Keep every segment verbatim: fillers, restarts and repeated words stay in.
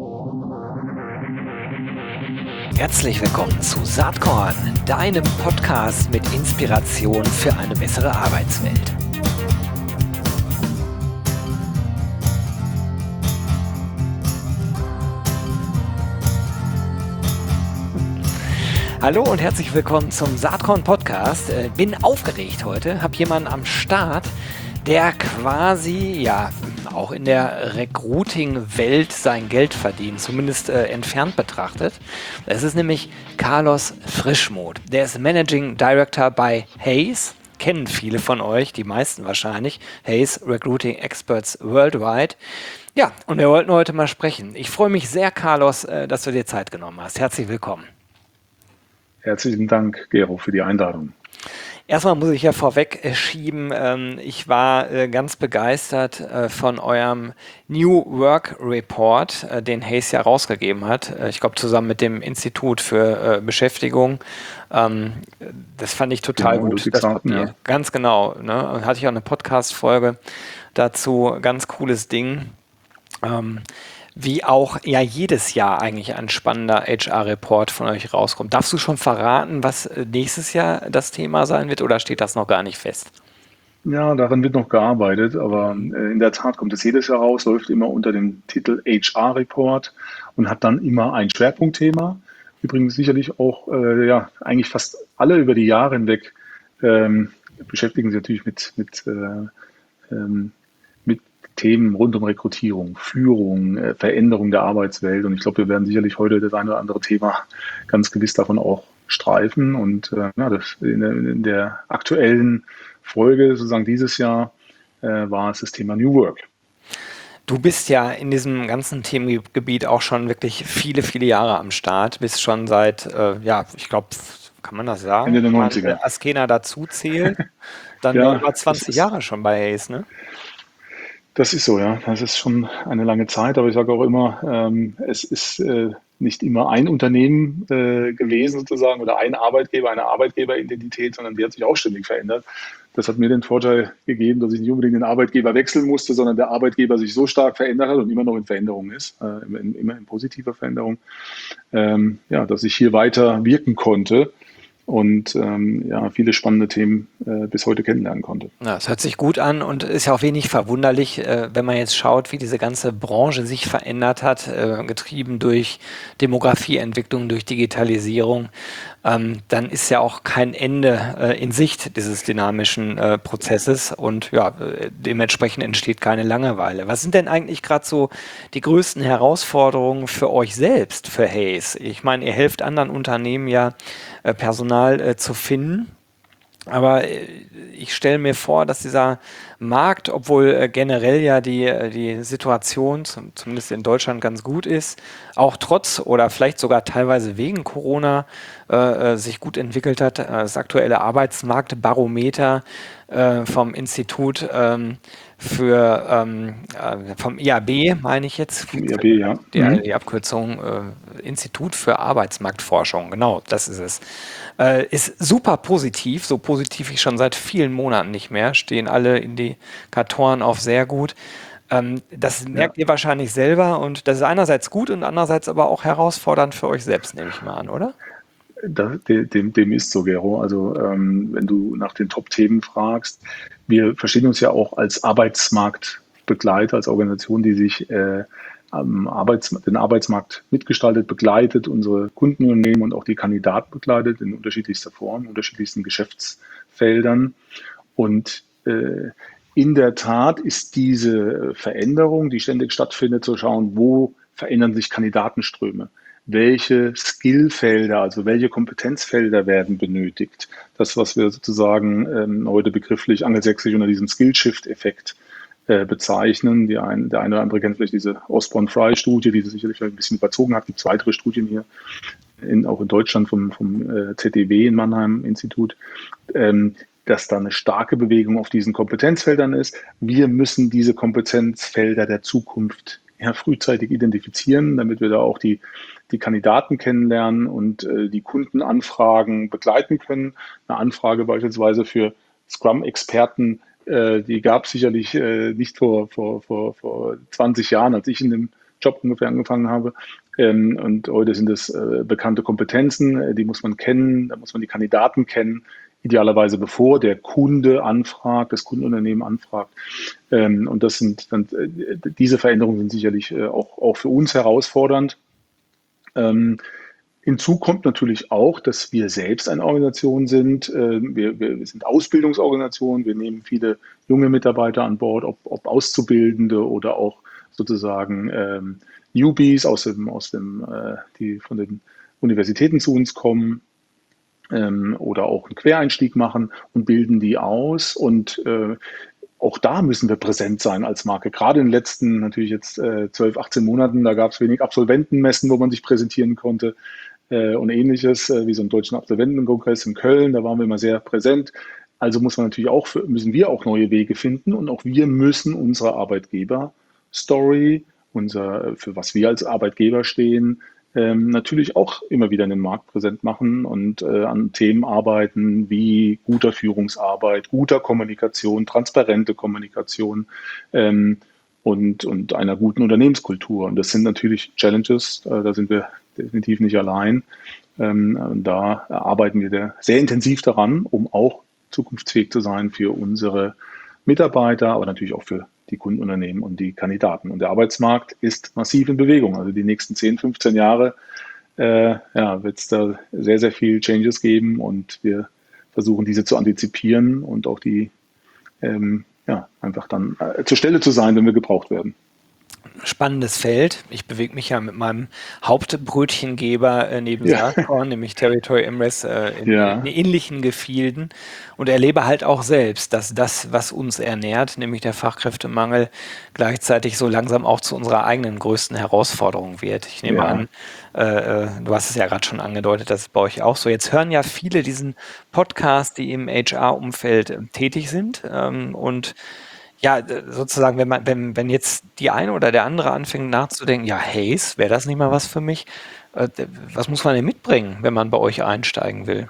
Herzlich willkommen zu Saatkorn, deinem Podcast mit Inspiration für eine bessere Arbeitswelt. Hallo und herzlich willkommen zum Saatkorn Podcast. Äh, Bin aufgeregt heute, habe jemanden am Start, der quasi, ja, auch in der Recruiting-Welt sein Geld verdient, zumindest äh, entfernt betrachtet. Es ist nämlich Carlos Frischmuth. Der ist Managing Director bei Hays. Kennen viele von euch, die meisten wahrscheinlich. Hays Recruiting Experts Worldwide. Ja, und wir wollten heute mal sprechen. Ich freue mich sehr, Carlos, äh, dass du dir Zeit genommen hast. Herzlich willkommen. Herzlichen Dank, Gero, für die Einladung. Erstmal muss ich ja vorweg äh, schieben, ähm, ich war äh, ganz begeistert äh, von eurem New Work Report, äh, den Hays ja rausgegeben hat. Äh, ich glaube, zusammen mit dem Institut für äh, Beschäftigung. Ähm, das fand ich total Genau, gut, das Papier. Ja. Ganz genau. Ne? Und hatte ich auch eine Podcast-Folge dazu. Ganz cooles Ding. Ähm, wie auch ja jedes Jahr eigentlich ein spannender H R-Report von euch rauskommt. Darfst du schon verraten, was nächstes Jahr das Thema sein wird, oder steht das noch gar nicht fest? Ja, daran wird noch gearbeitet, aber äh, in der Tat kommt es jedes Jahr raus, läuft immer unter dem Titel H R-Report und hat dann immer ein Schwerpunktthema. Übrigens sicherlich auch, äh, ja, eigentlich fast alle über die Jahre hinweg ähm, beschäftigen sich natürlich mit, mit äh, ähm, Themen rund um Rekrutierung, Führung, äh, Veränderung der Arbeitswelt. Und ich glaube, wir werden sicherlich heute das eine oder andere Thema ganz gewiss davon auch streifen. Und äh, ja, das in, der, in der aktuellen Folge, sozusagen dieses Jahr, äh, war es das Thema New Work. Du bist ja in diesem ganzen Themengebiet auch schon wirklich viele, viele Jahre am Start. Bist schon seit, äh, ja, ich glaube, kann man das sagen? Ende der Wenn man neunziger. Askena dazu zählt, dann Ja, über zwanzig ist, Jahre schon bei Hays, ne? Das ist so, ja. Das ist schon eine lange Zeit, aber ich sage auch immer, ähm, es ist äh, nicht immer ein Unternehmen äh, gewesen sozusagen oder ein Arbeitgeber, eine Arbeitgeberidentität, sondern die hat sich auch ständig verändert. Das hat mir den Vorteil gegeben, dass ich nicht unbedingt den Arbeitgeber wechseln musste, sondern der Arbeitgeber sich so stark verändert hat und immer noch in Veränderung ist, äh, immer, immer in positiver Veränderung, ähm, ja, dass ich hier weiter wirken konnte und ähm, ja, viele spannende Themen äh, bis heute kennenlernen konnte. Ja, es hört sich gut an und ist ja auch wenig verwunderlich, äh, wenn man jetzt schaut, wie diese ganze Branche sich verändert hat, äh, getrieben durch Demografieentwicklung, durch Digitalisierung. Ähm, dann ist ja auch kein Ende äh, in Sicht dieses dynamischen äh, Prozesses und ja, äh, dementsprechend entsteht keine Langeweile. Was sind denn eigentlich gerade so die größten Herausforderungen für euch selbst, für Hays? Ich meine, ihr helft anderen Unternehmen ja, äh, Personal äh, zu finden. Aber äh, ich stelle mir vor, dass dieser Markt, obwohl äh, generell ja die, äh, die Situation, zum, zumindest in Deutschland, ganz gut ist, auch trotz oder vielleicht sogar teilweise wegen Corona äh, äh, sich gut entwickelt hat. Äh, Das aktuelle Arbeitsmarktbarometer äh, vom Institut ähm, für, ähm, äh, vom I A B, meine ich jetzt, Vom I A B, ja. die, Mhm. die Abkürzung äh, Institut für Arbeitsmarktforschung, genau, das ist es. Äh, ist super positiv, so positiv wie schon seit vielen Monaten nicht mehr, stehen alle Indikatoren auf sehr gut. Ähm, das merkt Ja. ihr wahrscheinlich selber und das ist einerseits gut und andererseits aber auch herausfordernd für euch selbst, nehme ich mal an, oder? Da, dem, dem ist so, Gero. Also ähm, wenn du nach den Top-Themen fragst, wir verstehen uns ja auch als Arbeitsmarktbegleiter, als Organisation, die sich äh, am Arbeits-, den Arbeitsmarkt mitgestaltet, begleitet, unsere Kundenunternehmen und auch die Kandidaten begleitet in unterschiedlichster Form, in unterschiedlichsten Geschäftsfeldern. Und äh, in der Tat ist diese Veränderung, die ständig stattfindet, zu schauen, wo verändern sich Kandidatenströme. Welche Skillfelder, also welche Kompetenzfelder werden benötigt? Das, was wir sozusagen ähm, heute begrifflich angelsächsisch unter diesem Skill-Shift-Effekt äh, bezeichnen. Die ein, der eine oder andere kennt vielleicht diese Osborne-Frye-Studie, die sicherlich ein bisschen überzogen hat. Es gibt weitere Studien hier, in, auch in Deutschland vom, vom äh, Z D W in Mannheim Institut, ähm, dass da eine starke Bewegung auf diesen Kompetenzfeldern ist. Wir müssen diese Kompetenzfelder der Zukunft ja, frühzeitig identifizieren, damit wir da auch die, die Kandidaten kennenlernen und äh, die Kundenanfragen begleiten können. Eine Anfrage beispielsweise für Scrum-Experten, äh, die gab es sicherlich äh, nicht vor, vor, vor, vor zwanzig Jahren, als ich in dem Job ungefähr angefangen habe. Ähm, und heute sind es äh, bekannte Kompetenzen, äh, die muss man kennen, da muss man die Kandidaten kennen, idealerweise bevor der Kunde anfragt, das Kundenunternehmen anfragt. Ähm, und das sind dann, äh, diese Veränderungen sind sicherlich äh, auch, auch für uns herausfordernd. Ähm, Hinzu kommt natürlich auch, dass wir selbst eine Organisation sind. Äh, Wir, wir sind Ausbildungsorganisation. Wir nehmen viele junge Mitarbeiter an Bord, ob, ob Auszubildende oder auch sozusagen ähm, Newbies aus dem, aus dem, äh, die von den Universitäten zu uns kommen ähm, oder auch einen Quereinstieg machen und bilden die aus. Und äh, auch da müssen wir präsent sein als Marke. Gerade in den letzten, natürlich jetzt äh, zwölf, achtzehn Monaten, da gab es wenig Absolventenmessen, wo man sich präsentieren konnte äh, und ähnliches, äh, wie so einen deutschen Absolventenkongress in Köln. Da waren wir immer sehr präsent. Also muss man natürlich auch, müssen wir auch neue Wege finden und auch wir müssen unsere Arbeitgeber-Story, unser, für was wir als Arbeitgeber stehen, ähm, natürlich auch immer wieder in den Markt präsent machen und äh, an Themen arbeiten wie guter Führungsarbeit, guter Kommunikation, transparente Kommunikation ähm, und, und einer guten Unternehmenskultur. Und das sind natürlich Challenges, äh, da sind wir definitiv nicht allein. Ähm, und da arbeiten wir sehr intensiv daran, um auch zukunftsfähig zu sein für unsere Mitarbeiter, aber natürlich auch für die Kundenunternehmen und die Kandidaten. Und der Arbeitsmarkt ist massiv in Bewegung. Also die nächsten zehn, fünfzehn Jahre äh, ja, wird es da sehr, sehr viel Changes geben und wir versuchen diese zu antizipieren und auch die ähm, ja, einfach dann äh, zur Stelle zu sein, wenn wir gebraucht werden. Spannendes Feld. Ich bewege mich ja mit meinem Hauptbrötchengeber äh, neben Ja, Saatkorn, nämlich Territory Emrys, äh, in, in ja, ähnlichen Gefilden und erlebe halt auch selbst, dass das, was uns ernährt, nämlich der Fachkräftemangel, gleichzeitig so langsam auch zu unserer eigenen größten Herausforderung wird. Ich nehme ja. an, äh, äh, du hast es ja gerade schon angedeutet, das ist bei euch auch so. Jetzt hören ja viele diesen Podcast, die im H R-Umfeld äh, tätig sind ähm, und ja, d- sozusagen, wenn man, wenn, wenn jetzt die eine oder der andere anfängt nachzudenken, ja, Haze, wäre das nicht mal was für mich? Äh, d- was muss man denn mitbringen, wenn man bei euch einsteigen will?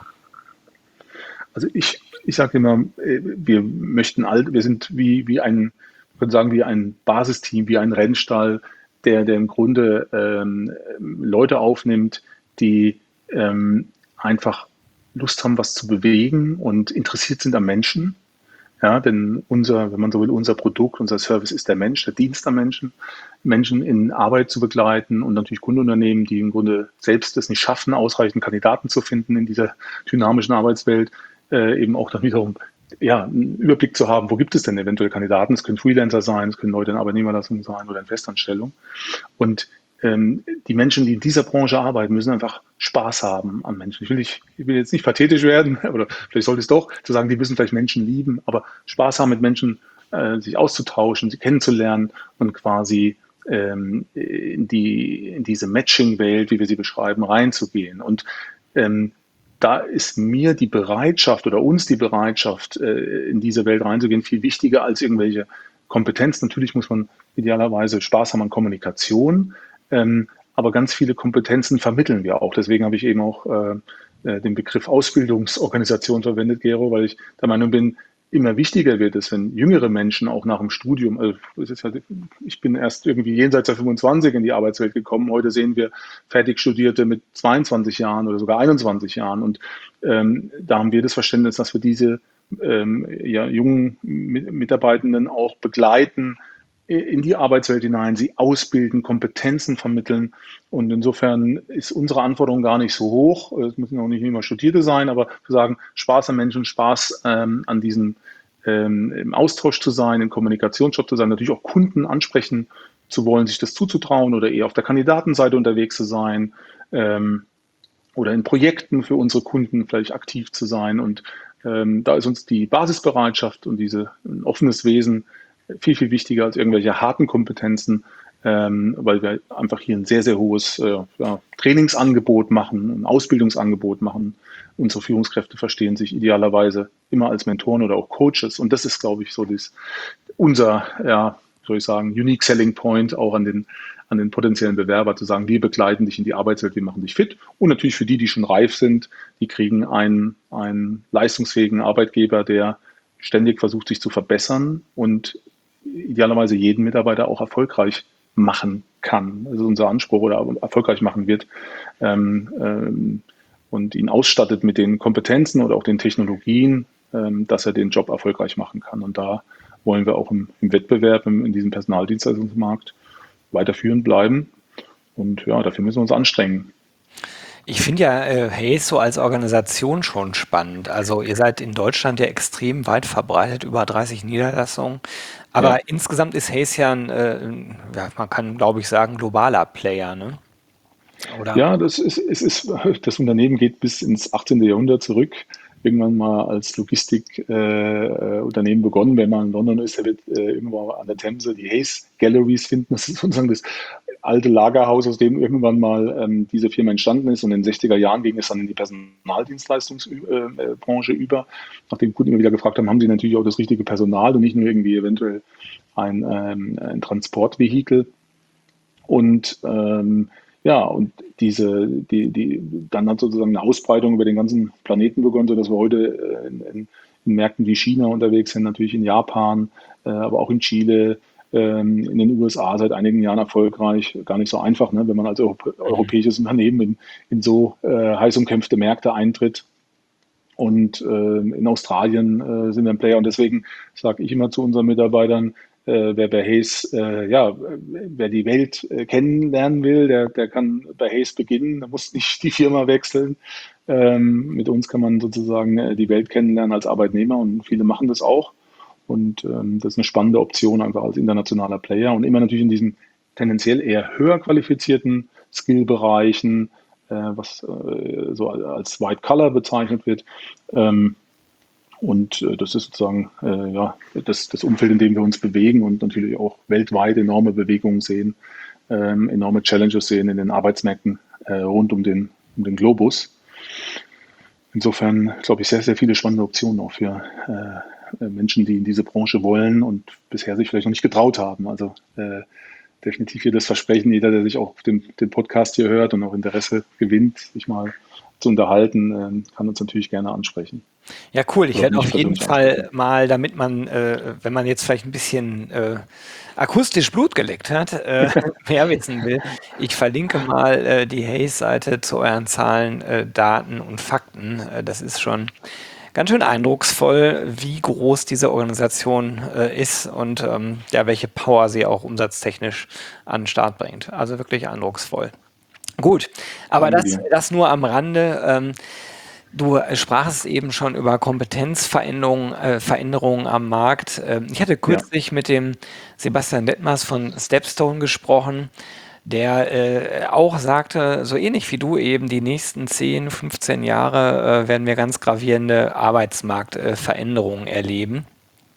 Also ich, ich sage immer, äh, wir möchten alt, wir sind wie, wie ein, wir können sagen, wie ein Basisteam, wie ein Rennstall, der, der im Grunde ähm, Leute aufnimmt, die ähm, einfach Lust haben, was zu bewegen und interessiert sind am Menschen. Ja, denn unser, wenn man so will, unser Produkt, unser Service ist der Mensch, der Dienst am Menschen, Menschen in Arbeit zu begleiten und natürlich Kundenunternehmen, die im Grunde selbst es nicht schaffen, ausreichend Kandidaten zu finden in dieser dynamischen Arbeitswelt, äh, eben auch dann wiederum ja, einen Überblick zu haben, wo gibt es denn eventuell Kandidaten? Es können Freelancer sein, es können Leute in Arbeitnehmerlassung sein oder in Festanstellung. Und ähm, die Menschen, die in dieser Branche arbeiten, müssen einfach Spaß haben an Menschen. Ich will, nicht, ich will jetzt nicht pathetisch werden, oder vielleicht sollte es doch, zu sagen, die müssen vielleicht Menschen lieben, aber Spaß haben mit Menschen, äh, sich auszutauschen, sie kennenzulernen und quasi ähm, in, die, in diese Matching-Welt, wie wir sie beschreiben, reinzugehen. Und ähm, da ist mir die Bereitschaft oder uns die Bereitschaft, äh, in diese Welt reinzugehen, viel wichtiger als irgendwelche Kompetenzen. Natürlich muss man idealerweise Spaß haben an Kommunikation, ähm, aber ganz viele Kompetenzen vermitteln wir auch. Deswegen habe ich eben auch äh, äh, den Begriff Ausbildungsorganisation verwendet, Gero, weil ich der Meinung bin, immer wichtiger wird es, wenn jüngere Menschen auch nach dem Studium, also es ist halt, ich bin erst irgendwie jenseits der fünfundzwanzig in die Arbeitswelt gekommen. Heute sehen wir fertig Studierte mit zweiundzwanzig Jahren oder sogar einundzwanzig Jahren. Und ähm, da haben wir das Verständnis, dass wir diese ähm, ja, jungen Mitarbeitenden auch begleiten, in die Arbeitswelt hinein, sie ausbilden, Kompetenzen vermitteln. Und insofern ist unsere Anforderung gar nicht so hoch. Es müssen auch nicht immer Studierte sein, aber wir sagen, Spaß am Menschen, Spaß ähm, an diesem ähm, im Austausch zu sein, im Kommunikationsjob zu sein, natürlich auch Kunden ansprechen zu wollen, sich das zuzutrauen oder eher auf der Kandidatenseite unterwegs zu sein ähm, oder in Projekten für unsere Kunden vielleicht aktiv zu sein. Und ähm, da ist uns die Basisbereitschaft und diese ein offenes Wesen viel, viel wichtiger als irgendwelche harten Kompetenzen, ähm, weil wir einfach hier ein sehr, sehr hohes äh, ja, Trainingsangebot machen, ein Ausbildungsangebot machen. Unsere Führungskräfte verstehen sich idealerweise immer als Mentoren oder auch Coaches. Und das ist, glaube ich, so das, unser, ja, soll ich sagen, Unique Selling Point auch an den, an den potenziellen Bewerber, zu sagen, wir begleiten dich in die Arbeitswelt, wir machen dich fit. Und natürlich für die, die schon reif sind, die kriegen einen, einen leistungsfähigen Arbeitgeber, der ständig versucht, sich zu verbessern und idealerweise jeden Mitarbeiter auch erfolgreich machen kann. Das ist unser Anspruch oder erfolgreich machen wird. Ähm, ähm, und ihn ausstattet mit den Kompetenzen oder auch den Technologien, ähm, dass er den Job erfolgreich machen kann. Und da wollen wir auch im, im Wettbewerb, im, in diesem Personaldienstleistungsmarkt weiterführend bleiben. Und ja, dafür müssen wir uns anstrengen. Ich finde ja äh, Hays so als Organisation schon spannend. Also ihr seid in Deutschland ja extrem weit verbreitet, über dreißig Niederlassungen. Ja, Aber insgesamt ist Hays ja ein, äh, ein, ja, man kann, glaube ich, sagen, globaler Player, ne? Oder? ja, das ist, es ist, das Unternehmen geht bis ins achtzehnte. Jahrhundert zurück. Irgendwann mal als Logistikunternehmen äh, Unternehmen begonnen. Wenn man in London ist, der wird äh, irgendwo an der Themse die Hays Galleries finden. Das ist sozusagen das alte Lagerhaus, aus dem irgendwann mal ähm, diese Firma entstanden ist. Und in den sechziger Jahren ging es dann in die Personaldienstleistungsbranche über. Nachdem Kunden immer wieder gefragt haben, haben sie natürlich auch das richtige Personal und nicht nur irgendwie eventuell ein, ähm, ein Transportvehikel. Und ähm, ja, und diese, die, die, dann hat sozusagen eine Ausbreitung über den ganzen Planeten begonnen, sodass wir heute äh, in, in, in Märkten wie China unterwegs sind, natürlich in Japan, äh, aber auch in Chile, ähm, in den U S A seit einigen Jahren erfolgreich. Gar nicht so einfach, ne, wenn man als Europ Mhm. europäisches Unternehmen in, in so äh, heiß umkämpfte Märkte eintritt. Und äh, in Australien äh, sind wir ein Player. Und deswegen sage ich immer zu unseren Mitarbeitern, äh, wer bei Hayes, äh, ja, wer die Welt äh, kennenlernen will, der, der kann bei Hayes beginnen. Der muss nicht die Firma wechseln. Ähm, mit uns kann man sozusagen äh, die Welt kennenlernen als Arbeitnehmer und viele machen das auch. Und ähm, das ist eine spannende Option einfach als internationaler Player und immer natürlich in diesen tendenziell eher höher qualifizierten Skillbereichen, äh, was äh, so als White Collar bezeichnet wird. Ähm, und äh, das ist sozusagen äh, ja, das, das Umfeld, in dem wir uns bewegen und natürlich auch weltweit enorme Bewegungen sehen, ähm, enorme Challenges sehen in den Arbeitsmärkten äh, rund um den, um den Globus. Insofern glaube ich sehr, sehr viele spannende Optionen auch für äh, Menschen, die in diese Branche wollen und bisher sich vielleicht noch nicht getraut haben. Also äh, definitiv hier das Versprechen, jeder, der sich auch den, den Podcast hier hört und auch Interesse gewinnt, sich mal zu unterhalten, äh, kann uns natürlich gerne ansprechen. Ja, cool. Ich Oder auch werde mich auf jeden persönlich Fall ansprechen. mal, damit man, äh, wenn man jetzt vielleicht ein bisschen äh, akustisch Blut geleckt hat, äh, mehr wissen will. Ich verlinke mal äh, die Hayes-Seite zu euren Zahlen, äh, Daten und Fakten. Äh, das ist schon ganz schön eindrucksvoll, wie groß diese Organisation äh, ist und ähm, ja, welche Power sie auch umsatztechnisch an den Start bringt. Also wirklich eindrucksvoll. Gut, aber Danke das, dir. das nur am Rande. Ähm, Du sprachst eben schon über Kompetenzveränderungen, äh, Veränderungen am Markt. Ähm, ich hatte Ja, kürzlich mit dem Sebastian Detmers von Stepstone gesprochen, der äh, auch sagte, so ähnlich wie du eben, die nächsten zehn, fünfzehn Jahre äh, werden wir ganz gravierende Arbeitsmarktveränderungen erleben.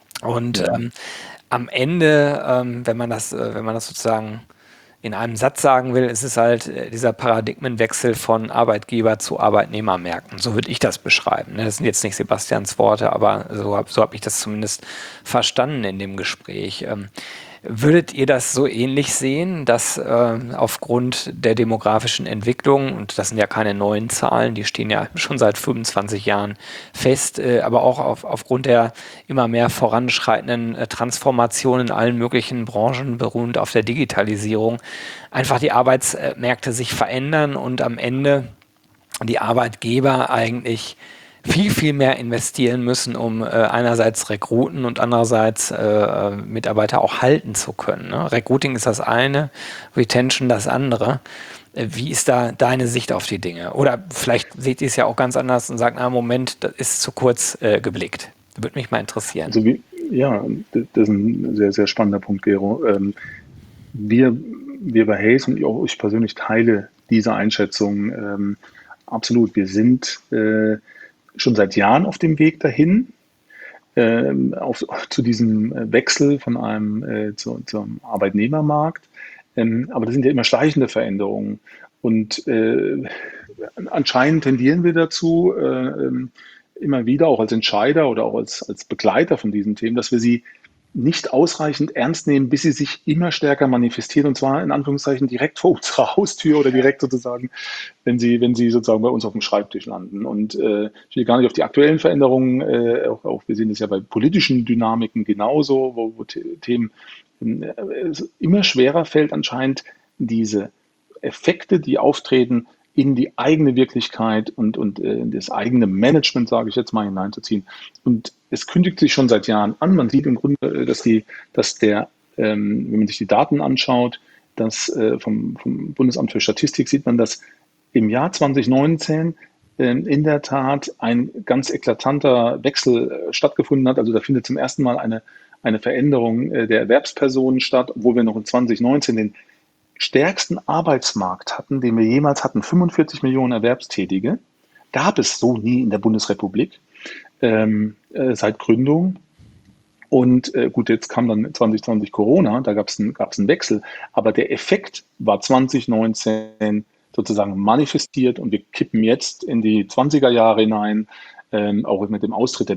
Und ja. ähm, am Ende, ähm, wenn man das, äh, wenn man das sozusagen in einem Satz sagen will, ist es halt äh, dieser Paradigmenwechsel von Arbeitgeber zu Arbeitnehmermärkten. So würde ich das beschreiben. Ne? Das sind jetzt nicht Sebastians Worte, aber so habe so hab ich das zumindest verstanden in dem Gespräch. Ähm, Würdet ihr das so ähnlich sehen, dass äh, aufgrund der demografischen Entwicklung, und das sind ja keine neuen Zahlen, die stehen ja schon seit fünfundzwanzig Jahren fest, äh, aber auch auf, aufgrund der immer mehr voranschreitenden äh, Transformation in allen möglichen Branchen, beruhend auf der Digitalisierung, einfach die Arbeitsmärkte sich verändern und am Ende die Arbeitgeber eigentlich viel, viel mehr investieren müssen, um äh, einerseits Rekruten und andererseits äh, Mitarbeiter auch halten zu können. Ne? Recruiting ist das eine, Retention das andere. Äh, wie ist da deine Sicht auf die Dinge? Oder vielleicht seht ihr es ja auch ganz anders und sagt, na Moment, das ist zu kurz äh, geblickt. Würde mich mal interessieren. Also wie, ja, das ist ein sehr, sehr spannender Punkt, Gero. Ähm, wir, wir bei Hayes und auch ich persönlich teile diese Einschätzung ähm, absolut. Wir sind äh, schon seit Jahren auf dem Weg dahin, ähm, auf, zu diesem Wechsel von einem äh, zu, zum Arbeitnehmermarkt. Ähm, aber das sind ja immer schleichende Veränderungen. Und äh, anscheinend tendieren wir dazu, äh, ähm, immer wieder, auch als Entscheider oder auch als, als Begleiter von diesen Themen, dass wir sie nicht ausreichend ernst nehmen, bis sie sich immer stärker manifestieren und zwar in Anführungszeichen direkt vor unserer Haustür oder direkt sozusagen, wenn sie, wenn sie sozusagen bei uns auf dem Schreibtisch landen. Und äh, ich will gar nicht auf die aktuellen Veränderungen, äh, auch, auch wir sehen es ja bei politischen Dynamiken genauso, wo, wo Themen es immer schwerer fällt anscheinend, diese Effekte, die auftreten, in die eigene Wirklichkeit und, und äh, in das eigene Management, sage ich jetzt mal, hineinzuziehen. Und es kündigt sich schon seit Jahren an. Man sieht im Grunde, äh, dass, die, dass der, ähm, wenn man sich die Daten anschaut, dass äh, vom, vom Bundesamt für Statistik sieht man, dass im Jahr zwanzig neunzehn ähm, in der Tat ein ganz eklatanter Wechsel äh, stattgefunden hat. Also da findet zum ersten Mal eine, eine Veränderung äh, der Erwerbspersonen statt, obwohl wir noch in zwanzig neunzehn den stärksten Arbeitsmarkt hatten, den wir jemals hatten, fünfundvierzig Millionen Erwerbstätige, gab es so nie in der Bundesrepublik ähm, äh, seit Gründung. Und äh, gut, jetzt kam dann zwanzig zwanzig Corona, da gab es einen, gab's einen Wechsel, aber der Effekt war zwanzig neunzehn sozusagen manifestiert und wir kippen jetzt in die zwanziger Jahre hinein, ähm, auch mit dem Austritt der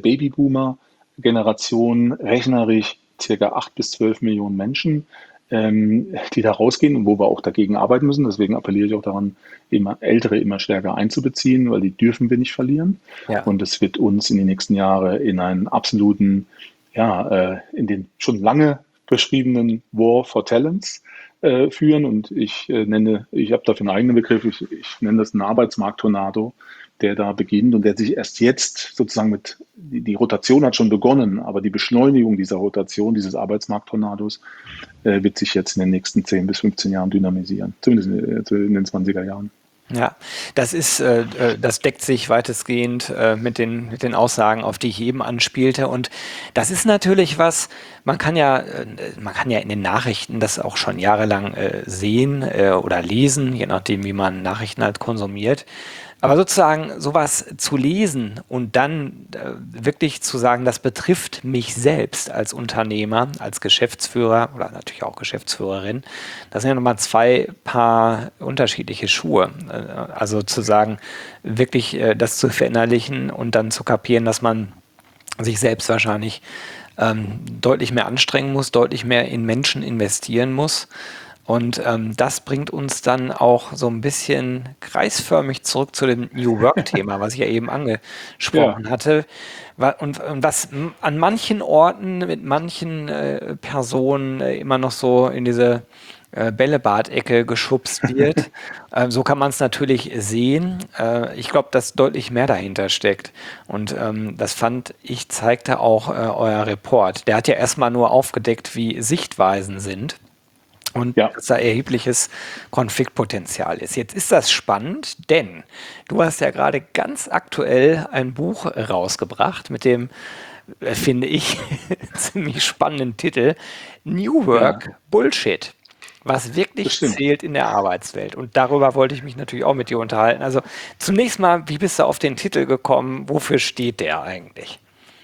Babyboomer-Generation, rechnerisch circa acht bis zwölf Millionen Menschen, ähm, die da rausgehen und wo wir auch dagegen arbeiten müssen. Deswegen appelliere ich auch daran, immer Ältere immer stärker einzubeziehen, weil die dürfen wir nicht verlieren. Ja. Und es wird uns in die nächsten Jahre in einen absoluten, ja, äh, in den schon lange beschriebenen War for Talents äh, führen. Und ich äh, nenne, ich habe dafür einen eigenen Begriff, ich, ich nenne das einen Arbeitsmarkt-Tornado, der da beginnt und der sich erst jetzt sozusagen mit, die, die Rotation hat schon begonnen, aber die Beschleunigung dieser Rotation, dieses Arbeitsmarkt-Tornados, äh, wird sich jetzt in den nächsten zehn bis fünfzehn Jahren dynamisieren, zumindest in, in den zwanziger Jahren. Ja, das ist, äh, äh, das deckt sich weitestgehend äh, mit den, mit den Aussagen, auf die ich eben anspielte. Und das ist natürlich was, man kann ja, äh, man kann ja in den Nachrichten das auch schon jahrelang äh, sehen äh, oder lesen, je nachdem, wie man Nachrichten halt konsumiert. Aber sozusagen sowas zu lesen und dann äh, wirklich zu sagen, das betrifft mich selbst als Unternehmer, als Geschäftsführer oder natürlich auch Geschäftsführerin, das sind ja nochmal zwei Paar unterschiedliche Schuhe. Äh, also zu sagen, wirklich äh, das zu verinnerlichen und dann zu kapieren, dass man sich selbst wahrscheinlich ähm, deutlich mehr anstrengen muss, deutlich mehr in Menschen investieren muss. Und ähm, das bringt uns dann auch so ein bisschen kreisförmig zurück zu dem New Work-Thema, was ich ja eben Ja, angesprochen hatte. Wa- Und, und was m- an manchen Orten mit manchen äh, Personen äh, immer noch so in diese äh, Bällebad-Ecke geschubst wird. Ähm, so kann man es natürlich sehen. Äh, ich glaube, dass deutlich mehr dahinter steckt. Und ähm, das fand ich, zeigte auch äh, euer Report. Der hat ja erstmal nur aufgedeckt, wie Sichtweisen sind und ja, dass da erhebliches Konfliktpotenzial ist. Jetzt ist das spannend, denn du hast ja gerade ganz aktuell ein Buch rausgebracht mit dem, äh, finde ich, ziemlich spannenden Titel New ja, Work Bullshit, was das wirklich stimmt. zählt in der Arbeitswelt. Und darüber wollte ich mich natürlich auch mit dir unterhalten. Also zunächst mal, wie bist du auf den Titel gekommen? Wofür steht der eigentlich?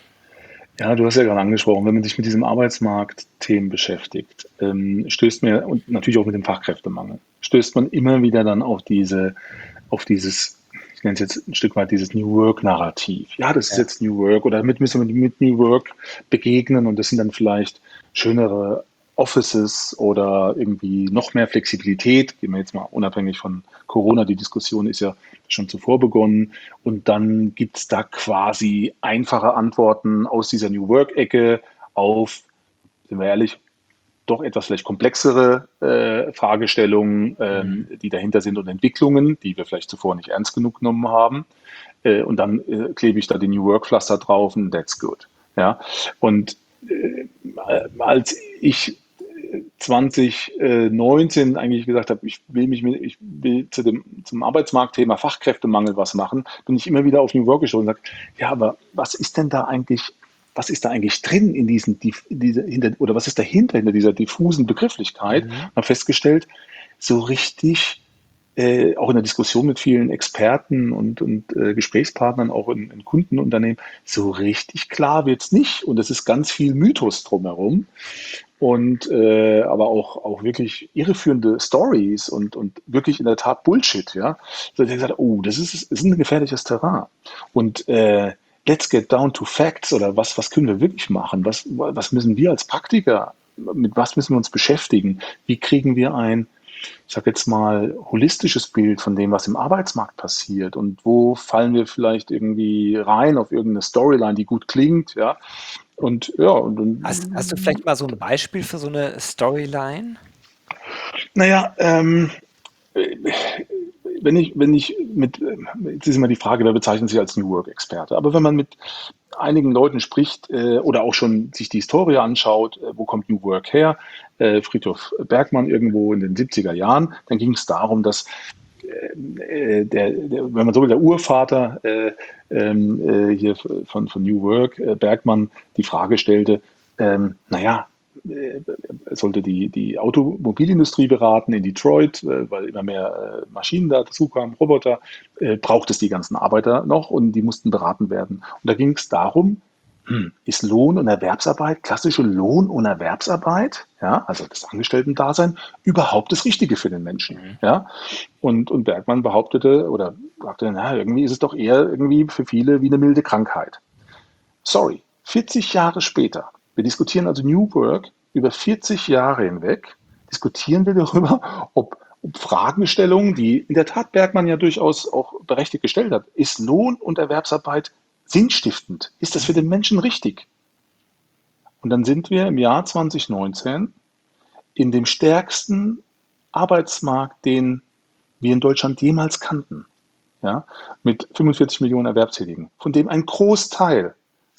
Ja, du hast ja gerade angesprochen, wenn man sich mit diesem Arbeitsmarktthemen beschäftigt, ähm, stößt man ja, und natürlich auch mit dem Fachkräftemangel, stößt man immer wieder dann auf diese, auf dieses, ich nenne es jetzt ein Stück weit dieses New Work-Narrativ. Ja, das ist Ja. jetzt New Work oder damit müssen wir mit New Work begegnen und das sind dann vielleicht schönere Offices oder irgendwie noch mehr Flexibilität. Gehen wir jetzt mal unabhängig von Corona, die Diskussion ist ja schon zuvor begonnen. Und dann gibt es da quasi einfache Antworten aus dieser New Work-Ecke auf, sind wir ehrlich, doch etwas vielleicht komplexere äh, Fragestellungen, Mhm. ähm, die dahinter sind und Entwicklungen, die wir vielleicht zuvor nicht ernst genug genommen haben. Äh, und dann äh, klebe ich da die New Work-Pflaster drauf und that's good. Ja? Und äh, als ich zwanzig neunzehn eigentlich gesagt habe, ich will mich mit, ich will zu dem, zum Arbeitsmarktthema Fachkräftemangel was machen, bin ich immer wieder auf New Work geschaut und sage, ja, aber was ist denn da eigentlich, was ist da eigentlich drin in diesen, diese, hinter, oder was ist dahinter, hinter dieser diffusen Begrifflichkeit? Mhm. Und habe festgestellt, so richtig, äh, auch in der Diskussion mit vielen Experten und, und äh, Gesprächspartnern, auch in, in Kundenunternehmen, so richtig klar wird's nicht. Und es ist ganz viel Mythos drumherum und äh, aber auch, auch wirklich irreführende Stories und, und wirklich in der Tat Bullshit, ja. So, der gesagt, oh, das ist, das ist ein gefährliches Terrain. Und äh, let's get down to facts oder was, was können wir wirklich machen? Was, was müssen wir als Praktiker, mit was müssen wir uns beschäftigen? Wie kriegen wir ein ich sage jetzt mal, holistisches Bild von dem, was im Arbeitsmarkt passiert und wo fallen wir vielleicht irgendwie rein auf irgendeine Storyline, die gut klingt, ja. Und ja, und Hast, hast du dann, vielleicht mal so ein Beispiel für so eine Storyline? naja, ähm, wenn ich, wenn ich mit, jetzt ist immer die Frage, wer bezeichnet sich als New Work-Experte, aber wenn man mit einigen Leuten spricht äh, oder auch schon sich die Historie anschaut, äh, wo kommt New Work her, äh, Friedhof Bergmann irgendwo in den siebziger Jahren, dann ging es darum, dass äh, der, der, wenn man so will, der Urvater äh, ähm, äh, hier von, von New Work, äh, Bergmann, die Frage stellte, ähm, naja, äh, sollte die, die Automobilindustrie beraten in Detroit, äh, weil immer mehr äh, Maschinen da dazu kamen, Roboter, äh, braucht es die ganzen Arbeiter noch und die mussten beraten werden. Und da ging es darum, hm, ist Lohn- und Erwerbsarbeit, klassische Lohn- und Erwerbsarbeit, ja, also das Angestellten-Dasein, überhaupt das Richtige für den Menschen? Mhm. Ja? Und, und Bergmann behauptete oder sagte, na, irgendwie ist es doch eher irgendwie für viele wie eine milde Krankheit. Sorry, vierzig Jahre später, wir diskutieren also New Work über vierzig Jahre hinweg, diskutieren wir darüber, ob, ob Fragestellungen, die in der Tat Bergmann ja durchaus auch berechtigt gestellt hat, ist Lohn- und Erwerbsarbeit sinnstiftend? Ist das für den Menschen richtig? Und dann sind wir im Jahr zwanzig neunzehn in dem stärksten Arbeitsmarkt, den wir in Deutschland jemals kannten, ja, mit fünfundvierzig Millionen Erwerbstätigen, von dem ein Großteil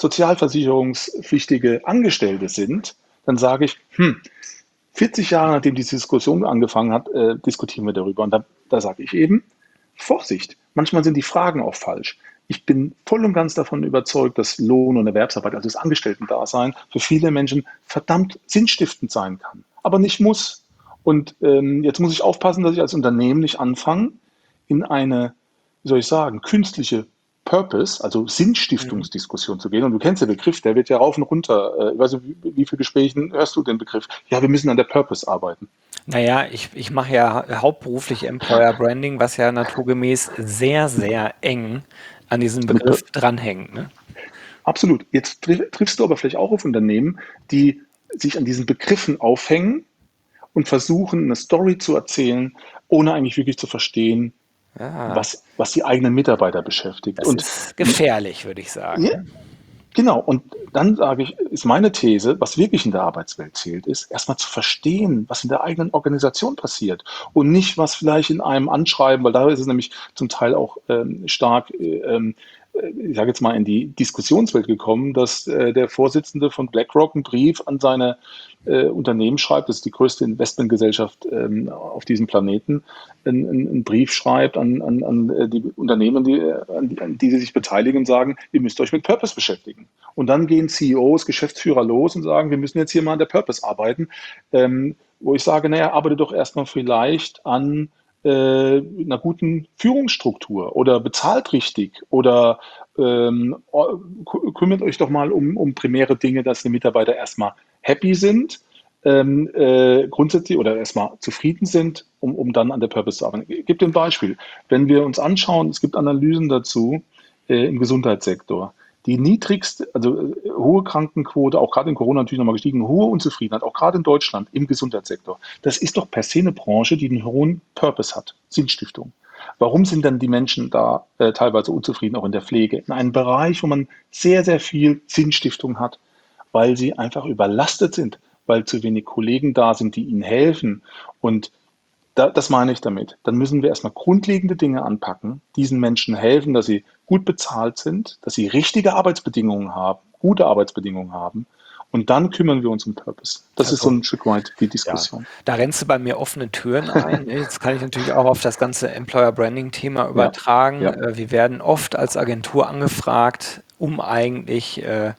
sozialversicherungspflichtige Angestellte sind, dann sage ich, hm, vierzig Jahre nachdem diese Diskussion angefangen hat, äh, diskutieren wir darüber. Und da, da sage ich eben, Vorsicht, manchmal sind die Fragen auch falsch. Ich bin voll und ganz davon überzeugt, dass Lohn- und Erwerbsarbeit, also das Angestellten-Dasein, für viele Menschen verdammt sinnstiftend sein kann, aber nicht muss. Und ähm, jetzt muss ich aufpassen, dass ich als Unternehmen nicht anfange, in eine, wie soll ich sagen, künstliche Purpose, also Mhm. Sinnstiftungsdiskussion zu gehen. Und du kennst den Begriff, der wird ja rauf und runter. Äh, ich weiß nicht, wie, wie viele Gesprächen hörst du den Begriff? Ja, wir müssen an der Purpose arbeiten. Naja, ich, ich mache ja hauptberuflich Employer Branding, was ja naturgemäß sehr, sehr eng an diesem Mit, Begriff dranhängt. Ne? absolut. Jetzt tri triffst du aber vielleicht auch auf Unternehmen, die sich an diesen Begriffen aufhängen und versuchen, eine Story zu erzählen, ohne eigentlich wirklich zu verstehen, Ja, was, was die eigenen Mitarbeiter beschäftigt. das Und ist gefährlich, würde ich sagen. ja, Ne? genau, und dann sage ich, ist meine These, was wirklich in der Arbeitswelt zählt, ist erstmal zu verstehen, was in der eigenen Organisation passiert und nicht, was vielleicht in einem Anschreiben, weil da ist es nämlich zum Teil auch ähm, stark, äh, ähm, äh, ich sage jetzt mal, in die Diskussionswelt gekommen, dass äh, der Vorsitzende von BlackRock einen Brief an seine äh, Unternehmen schreibt, das ist die größte Investmentgesellschaft ähm, auf diesem Planeten, einen, einen Brief schreibt an, an, an äh, die Unternehmen, die, an, die, an die sie sich beteiligen und sagen, ihr müsst euch mit Purpose beschäftigen. Und dann gehen C E Os, Geschäftsführer los und sagen, wir müssen jetzt hier mal an der Purpose arbeiten, ähm, wo ich sage, naja, arbeite doch erstmal vielleicht an äh, einer guten Führungsstruktur oder bezahlt richtig oder ähm, kümmert euch doch mal um, um primäre Dinge, dass die Mitarbeiter erstmal happy sind, ähm, äh, grundsätzlich oder erstmal zufrieden sind, um, um dann an der Purpose zu arbeiten. Ich gebe dir ein Beispiel. Wenn wir uns anschauen, es gibt Analysen dazu äh, im Gesundheitssektor. Die niedrigste, also äh, hohe Krankenquote, auch gerade in Corona natürlich nochmal gestiegen, hohe Unzufriedenheit, auch gerade in Deutschland im Gesundheitssektor. Das ist doch per se eine Branche, die einen hohen Purpose hat, Sinnstiftung. Warum sind dann die Menschen da äh, teilweise unzufrieden, auch in der Pflege? In einem Bereich, wo man sehr, sehr viel Sinnstiftung hat, weil sie einfach überlastet sind, weil zu wenig Kollegen da sind, die ihnen helfen. Und da, das meine ich damit. Dann müssen wir erstmal grundlegende Dinge anpacken, diesen Menschen helfen, dass sie gut bezahlt sind, dass sie richtige Arbeitsbedingungen haben, gute Arbeitsbedingungen haben. Und dann kümmern wir uns um Purpose. Das ist so Also, ein Stück weit die ja, Diskussion. da rennst du bei mir offene Türen ein. Ne? Jetzt kann ich natürlich auch auf das ganze Employer Branding Thema Ja, übertragen. ja, Äh, Wir werden oft als Agentur angefragt, um eigentlich äh,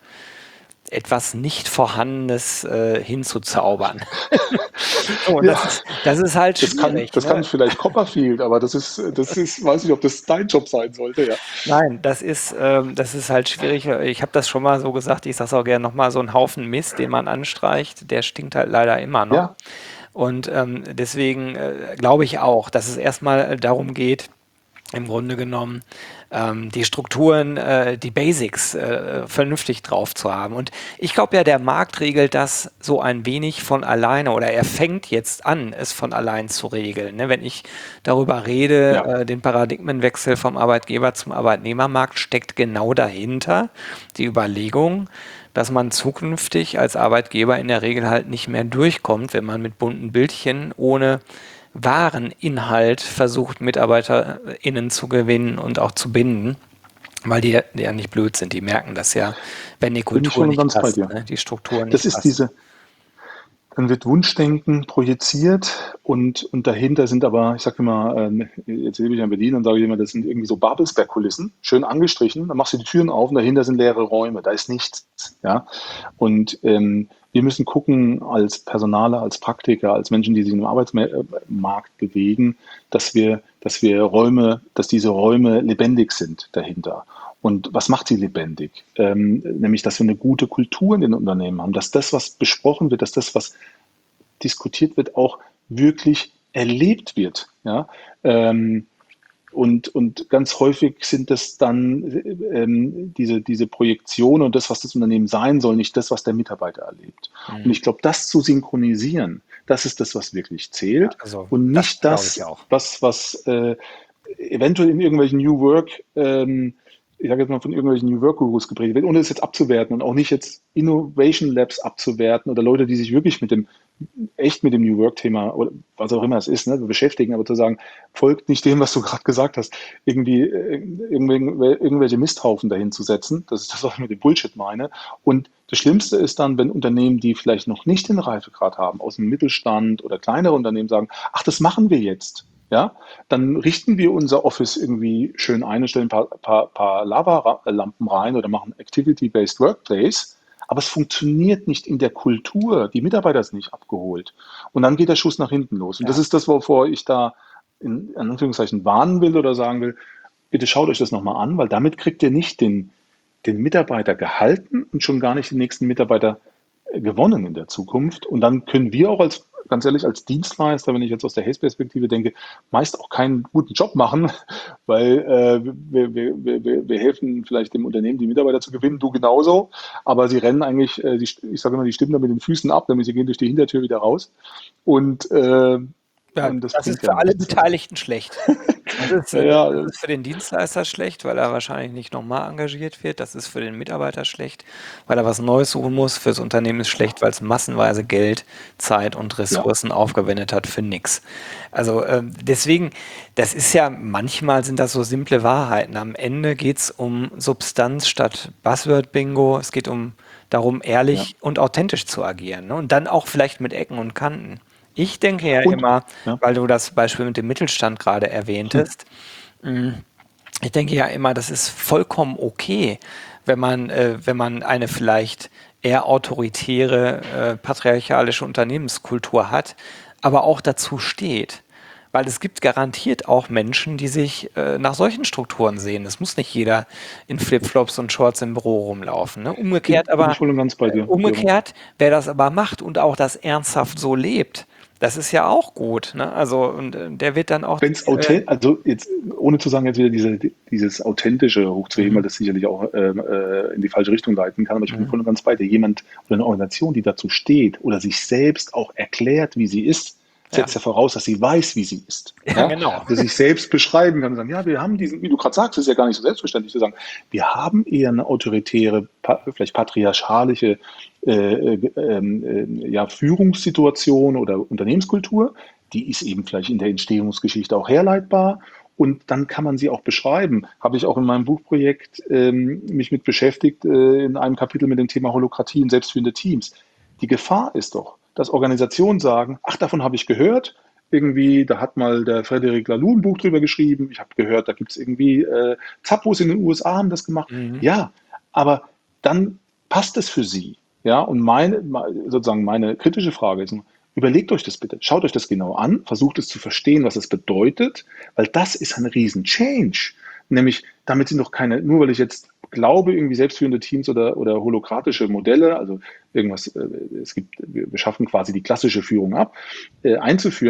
etwas nicht Vorhandenes äh, hinzuzaubern. So, und das ja. ist, das ist halt Das kann, schwierig. das kann Ne? vielleicht Copperfield, aber das ist, das ist, weiß nicht, ob das dein Job sein sollte, ja. Nein, das ist, ähm, das ist halt schwierig. Ich habe das schon mal so gesagt, ich sage es auch gerne nochmal, so ein Haufen Mist, den man anstreicht, der stinkt halt leider immer noch. Ja, Und ähm, deswegen äh, glaube ich auch, dass es erstmal darum geht, im Grunde genommen ähm, die Strukturen, äh, die Basics äh, vernünftig drauf zu haben. Und ich glaube ja, der Markt regelt das so ein wenig von alleine oder er fängt jetzt an, es von allein zu regeln. Ne? Wenn ich darüber rede, Ja, äh, den Paradigmenwechsel vom Arbeitgeber zum Arbeitnehmermarkt steckt genau dahinter die Überlegung, dass man zukünftig als Arbeitgeber in der Regel halt nicht mehr durchkommt, wenn man mit bunten Bildchen ohne wahren Inhalt versucht, MitarbeiterInnen zu gewinnen und auch zu binden, weil die, die ja nicht blöd sind. Die merken das ja, wenn die bin ich Kultur voll und nicht ganz bei passt, dir. ne? Die Struktur Das nicht ist passt. diese, Dann wird Wunschdenken projiziert und, und dahinter sind aber, ich sage immer, ähm, jetzt lebe ich ja in Berlin und sage ich immer, das sind irgendwie so Babelsberg-Kulissen, schön angestrichen, dann machst du die Türen auf und dahinter sind leere Räume, da ist nichts. Ja? Und ähm, wir müssen gucken als Personaler, als Praktiker, als Menschen, die sich im Arbeitsmarkt bewegen, dass wir, dass wir Räume, dass diese Räume lebendig sind dahinter. Und was macht sie lebendig? Ähm, nämlich, dass wir eine gute Kultur in den Unternehmen haben, dass das, was besprochen wird, dass das, was diskutiert wird, auch wirklich erlebt wird. Ja? Ähm, und, und ganz häufig sind das dann ähm, diese, diese Projektion und das, was das Unternehmen sein soll, nicht das, was der Mitarbeiter erlebt. Und Mhm. ich glaube, das zu synchronisieren, das ist das, was wirklich Ja, zählt also und das nicht glaube ich das, auch. was, was äh, eventuell in irgendwelchen New Work, ähm, ich sage jetzt mal von irgendwelchen New Work Gurus geprägt wird, ohne es jetzt abzuwerten und auch nicht jetzt Innovation Labs abzuwerten oder Leute, die sich wirklich mit dem echt mit dem New Work-Thema oder was auch immer es ist, ne, beschäftigen, aber zu sagen, folgt nicht dem, was du gerade gesagt hast, irgendwie äh, irgendwelche Misthaufen dahin zu setzen. Das ist das, was ich mit dem Bullshit meine. Und das Schlimmste ist dann, wenn Unternehmen, die vielleicht noch nicht den Reifegrad haben, aus dem Mittelstand oder kleinere Unternehmen sagen, ach, das machen wir jetzt. Ja, dann richten wir unser Office irgendwie schön ein und stellen ein paar, paar, paar Lavalampen rein oder machen Activity-Based Workplace. Aber es funktioniert nicht in der Kultur. Die Mitarbeiter sind nicht abgeholt. Und dann geht der Schuss nach hinten los. Und das Ja. ist das, wovor ich da in, in Anführungszeichen warnen will oder sagen will, bitte schaut euch das nochmal an, weil damit kriegt ihr nicht den, den Mitarbeiter gehalten und schon gar nicht den nächsten Mitarbeiter äh, gewonnen in der Zukunft. Und dann können wir auch als, ganz ehrlich, als Dienstleister, wenn ich jetzt aus der Hays-Perspektive denke, meist auch keinen guten Job machen, weil äh, wir, wir, wir, wir helfen vielleicht dem Unternehmen, die Mitarbeiter zu gewinnen, du genauso, aber sie rennen eigentlich, äh, die, ich sage immer, die stimmen da mit den Füßen ab, nämlich sie gehen durch die Hintertür wieder raus und, äh, Ja, und das das ist bringt ja für alle nichts. Also, Beteiligten schlecht. Das ist, äh, ja, das ist für den Dienstleister schlecht, weil er wahrscheinlich nicht nochmal engagiert wird. Das ist für den Mitarbeiter schlecht, weil er was Neues suchen muss. Fürs Unternehmen ist schlecht, weil es massenweise Geld, Zeit und ja, Ressourcen aufgewendet hat für nix. Also ähm, deswegen, das ist ja, manchmal sind das so simple Wahrheiten. Am Ende geht es um Substanz statt Buzzword-Bingo. Es geht um darum, ja. ehrlich und authentisch zu agieren. Ne? Und dann auch vielleicht mit Ecken und Kanten. Ich denke ja Und, immer, ja, weil du das Beispiel mit dem Mittelstand gerade erwähntest, mh, ich denke ja immer, das ist vollkommen okay, wenn man, äh, wenn man eine vielleicht eher autoritäre, äh, patriarchalische Unternehmenskultur hat, aber auch dazu steht. Weil es gibt garantiert auch Menschen, die sich äh, nach solchen Strukturen sehen. Es muss nicht jeder in Flipflops und Shorts im Büro rumlaufen. Ne? bin, Umgekehrt bin aber, ich voll und ganz bei äh, dir, Gero. umgekehrt, wer das aber macht und auch das ernsthaft so lebt, das ist ja auch gut. Ne? Also, und äh, der wird dann auch Wenn die, es äh, authentisch, also jetzt, ohne zu sagen, jetzt wieder diese, dieses Authentische hochzuheben, weil mhm, das sicherlich auch ähm, äh, in die falsche Richtung leiten kann, aber ich bin mhm. voll und ganz bei dir. Jemand oder eine Organisation, die dazu steht oder sich selbst auch erklärt, wie sie ist, Ja, setzt ja voraus, dass sie weiß, wie sie ist. ja, Ja? genau. Also sich selbst beschreiben kann und sagen, ja, wir haben diesen, wie du gerade sagst, ist ja gar nicht so selbstverständlich zu sagen, wir haben eher eine autoritäre, pa vielleicht patriarchalische äh, äh, ähm, äh, ja, Führungssituation oder Unternehmenskultur. Die ist eben vielleicht in der Entstehungsgeschichte auch herleitbar und dann kann man sie auch beschreiben. Habe ich auch in meinem Buchprojekt ähm, mich mit beschäftigt, äh, in einem Kapitel mit dem Thema Holokratie und selbstführende Teams. Die Gefahr ist doch, dass Organisationen sagen, ach, davon habe ich gehört, irgendwie, da hat mal der Frederic Laloux ein Buch drüber geschrieben, ich habe gehört, da gibt es irgendwie äh, Zappos in den U S A haben das gemacht. Mhm. Ja, aber dann passt es für sie. Ja, und meine, sozusagen meine kritische Frage ist, überlegt euch das bitte, schaut euch das genau an, versucht es zu verstehen, was es bedeutet, weil das ist ein riesen Change. Nämlich, damit sind doch keine, nur weil ich jetzt glaube, irgendwie selbstführende Teams oder, oder holokratische Modelle, also irgendwas, äh, es gibt, wir schaffen quasi die klassische Führung ab, äh, einzuführen,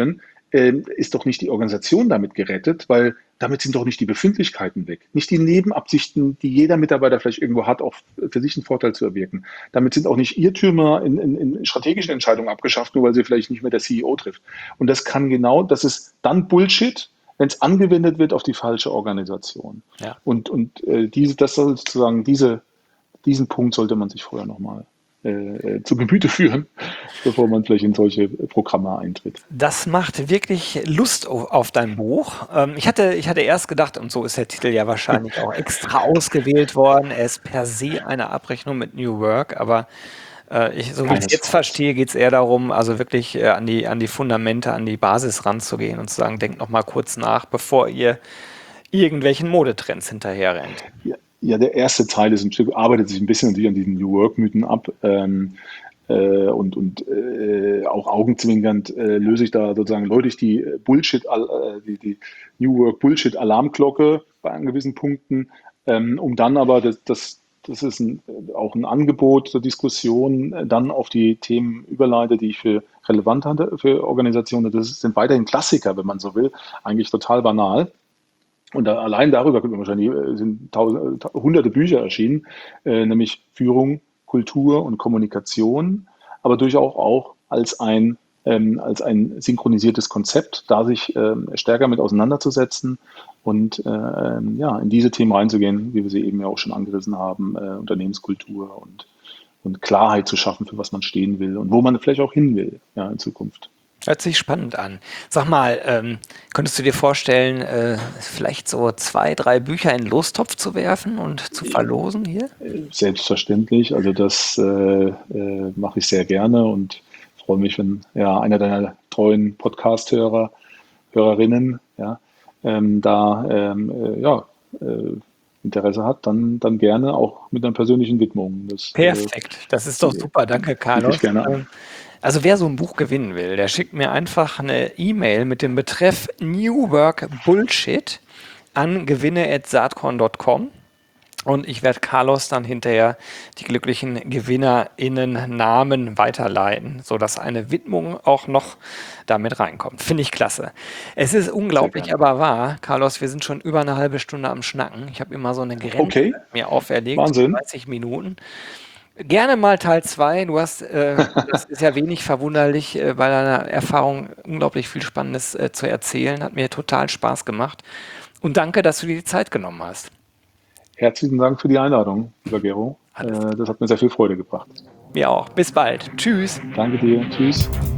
ähm, ist doch nicht die Organisation damit gerettet, weil damit sind doch nicht die Befindlichkeiten weg, nicht die Nebenabsichten, die jeder Mitarbeiter vielleicht irgendwo hat, auch für sich einen Vorteil zu erwirken. Damit sind auch nicht Irrtümer in, in, in strategischen Entscheidungen abgeschafft, nur weil sie vielleicht nicht mehr der C E O trifft. Und das kann genau, das ist dann Bullshit, wenn es angewendet wird auf die falsche Organisation. Ja. Und, und äh, diese, das soll sozusagen diese, diesen Punkt sollte man sich vorher nochmal äh, zu Gemüte führen, bevor man vielleicht in solche Programme eintritt. Das macht wirklich Lust auf, auf dein Buch. Ähm, ich hatte, ich hatte erst gedacht, und so ist der Titel ja wahrscheinlich auch extra ausgewählt worden, er ist per se eine Abrechnung mit New Work, aber äh, ich, so wie ich es jetzt verstehe, geht es eher darum, also wirklich äh, an die, an die Fundamente, an die Basis ranzugehen und zu sagen, denkt noch mal kurz nach, bevor ihr irgendwelchen Modetrends hinterherrennt. Ja, ja, der erste Teil ist ein Stück, arbeitet sich ein bisschen natürlich an diesen New Work-Mythen ab. Ähm, äh, und und äh, auch augenzwinkernd äh, löse ich da sozusagen läute ich die Bullshit, äh, die, die New Work Bullshit-Alarmglocke bei gewissen Punkten, ähm, um dann aber, das, das, das ist ein, auch ein Angebot zur Diskussion, äh, dann auf die Themen überleite, die ich für relevant hatte für Organisationen. Das sind weiterhin Klassiker, wenn man so will, eigentlich total banal. Und da, allein darüber könnte man wahrscheinlich, äh, sind tausend, hunderte Bücher erschienen, äh, nämlich Führung, Kultur und Kommunikation, aber durchaus auch als ein, ähm, als ein synchronisiertes Konzept, da sich ähm, stärker mit auseinanderzusetzen und äh, ja, in diese Themen reinzugehen, wie wir sie eben ja auch schon angerissen haben, äh, Unternehmenskultur und, und Klarheit zu schaffen, für was man stehen will und wo man vielleicht auch hin will, ja, in Zukunft. Hört sich spannend an. Sag mal, ähm, könntest du dir vorstellen, äh, vielleicht so zwei, drei Bücher in den Lostopf zu werfen und zu verlosen hier? Selbstverständlich. Also das äh, äh, mache ich sehr gerne und freue mich, wenn ja einer deiner treuen Podcast-Hörer, Hörerinnen, ja, ähm, da ähm, äh, ja, äh, Interesse hat, dann, dann gerne auch mit einer persönlichen Widmung. Das, Perfekt, das ist doch super. Danke, Carlos. Ich gerne an. Also wer so ein Buch gewinnen will, der schickt mir einfach eine E-Mail mit dem Betreff New Work Bullshit an gewinne at saatkorn punkt com und ich werde Carlos dann hinterher die glücklichen GewinnerInnen-Namen weiterleiten, sodass eine Widmung auch noch damit reinkommt. Finde ich klasse. Es ist unglaublich, aber wahr, Carlos, wir sind schon über eine halbe Stunde am Schnacken. Ich habe immer so eine Grenze Okay. mir auferlegt, Wahnsinn. dreißig Minuten. Gerne mal Teil zwei. Du hast, äh, das ist ja wenig verwunderlich, äh, bei deiner Erfahrung unglaublich viel Spannendes äh, zu erzählen. Hat mir total Spaß gemacht. Und danke, dass du dir die Zeit genommen hast. Herzlichen Dank für die Einladung, lieber Gero. Äh, das hat mir sehr viel Freude gebracht. Mir auch. Bis bald. Tschüss. Danke dir. Tschüss.